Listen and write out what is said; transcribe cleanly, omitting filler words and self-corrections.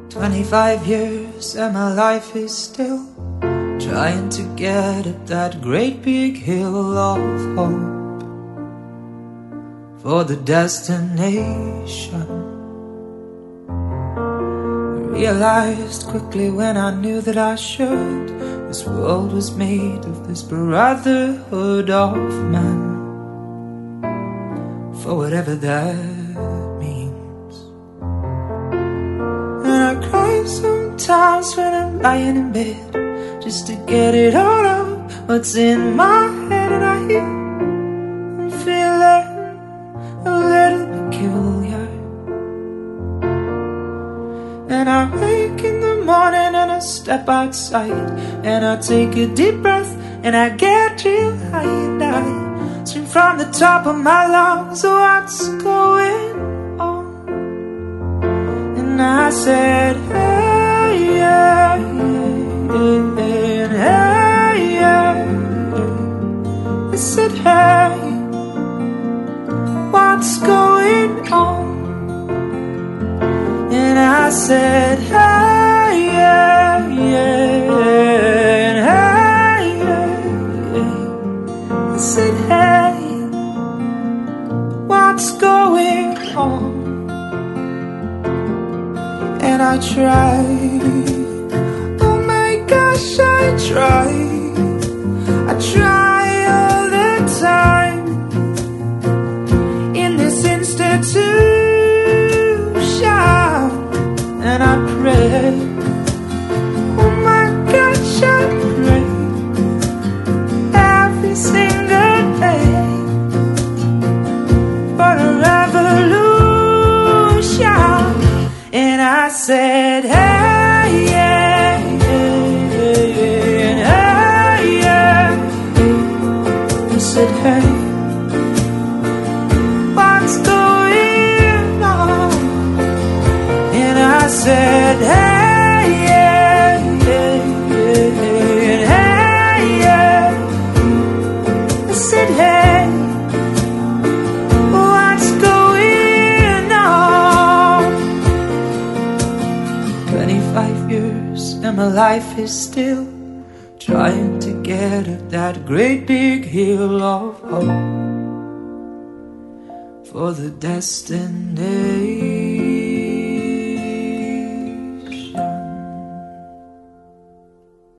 25 years and my life is still trying to get up that great big hill of hope for the destination. I realized quickly when I knew that I should, this world was made of this brotherhood of man, for whatever that means. And I cry sometimes when I'm lying in bed, just to get it all out what's in my head. And I hear I'm feeling a little peculiar. And I wake in the morning and I step outside and I take a deep breath and I get real high. And I scream from the top of my lungs, oh, what's going on? And I said, hey, yeah, yeah, hey, yeah. I said, hey, what's going on? And I said, hey, yeah, yeah, hey, yeah. I said, hey, what's going on? And I tried, oh my gosh, I try all the time in this institution. And I pray, oh my gosh, I pray every single day for a revolution. And I said, hey, yeah, yeah, hey, yeah. He said, hey, what's going on? And I said, hey, yeah, yeah, yeah, hey, yeah. I said, hey, what's going on? 25 years and my life is still trying to get up that great big hill of hope for the destination.